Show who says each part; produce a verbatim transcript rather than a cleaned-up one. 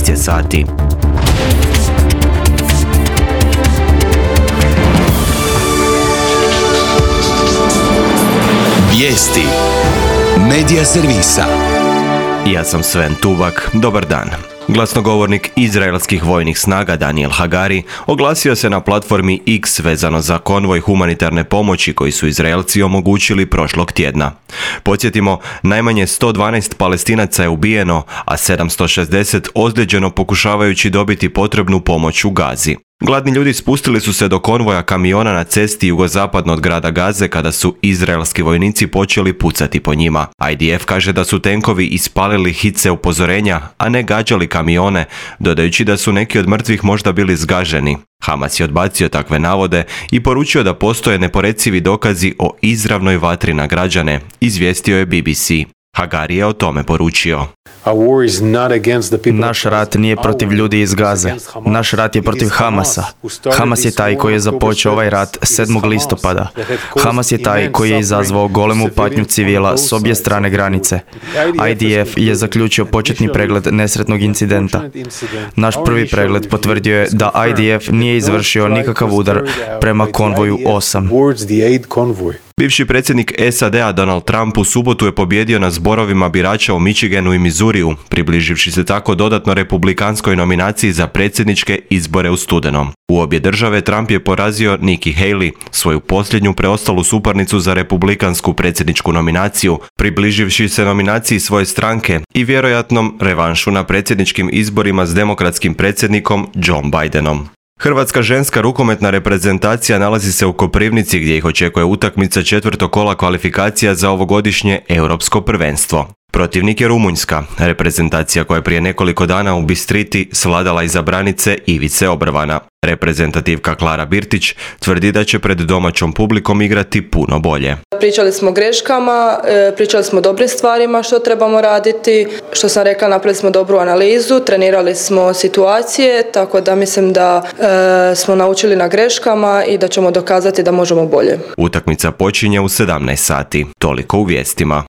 Speaker 1: šest je sati.
Speaker 2: Vijesti Medija servisa.
Speaker 1: Ja sam Sven Tubak, dobar dan. Glasnogovornik izraelskih vojnih snaga Daniel Hagari oglasio se na platformi X vezano za konvoj humanitarne pomoći koji su Izraelci omogućili prošlog tjedna. Podsjetimo, najmanje sto dvanaest Palestinaca je ubijeno, a sedamsto šezdeset ozlijeđeno pokušavajući dobiti potrebnu pomoć u Gazi. Gladni ljudi spustili su se do konvoja kamiona na cesti jugozapadno od grada Gaze kada su izraelski vojnici počeli pucati po njima. I D F kaže da su tenkovi ispalili hice upozorenja, a ne gađali kamione, dodajući da su neki od mrtvih možda bili zgaženi. Hamas je odbacio takve navode i poručio da postoje neporecivi dokazi o izravnoj vatri na građane, izvijestio je B B C. Hagari je o tome poručio.
Speaker 3: Naš rat nije protiv ljudi iz Gaze. Naš rat je protiv Hamasa. Hamas je taj koji je započeo ovaj rat sedmog listopada. Hamas je taj koji je izazvao golemu patnju civila s obje strane granice. I D F je zaključio početni pregled nesretnog incidenta. Naš prvi pregled potvrdio je da I D F nije izvršio nikakav udar prema konvoju osam.
Speaker 1: Bivši predsjednik S A D-a Donald Trump u subotu je pobijedio na zborovima birača u Michiganu i Missouriju, približivši se tako dodatno republikanskoj nominaciji za predsjedničke izbore u studenom. U obje države Trump je porazio Nikki Haley, svoju posljednju preostalu suparnicu za republikansku predsjedničku nominaciju, približivši se nominaciji svoje stranke i vjerojatnom revanšu na predsjedničkim izborima s demokratskim predsjednikom Joe Bidenom. Hrvatska ženska rukometna reprezentacija nalazi se u Koprivnici gdje ih očekuje utakmica četvrtog kola kvalifikacija za ovogodišnje europsko prvenstvo. Protivnik je Rumunjska, reprezentacija koja je prije nekoliko dana u Bistriti svladala iza branice Ivice Obrvana. Reprezentativka Klara Birtić tvrdi da će pred domaćom publikom igrati puno bolje.
Speaker 4: Pričali smo o greškama, pričali smo o dobrim stvarima što trebamo raditi. Što sam rekla, napravili smo dobru analizu, trenirali smo situacije, tako da mislim da e, smo naučili na greškama i da ćemo dokazati da možemo bolje.
Speaker 1: Utakmica počinje u sedamnaest sati. Toliko u vijestima.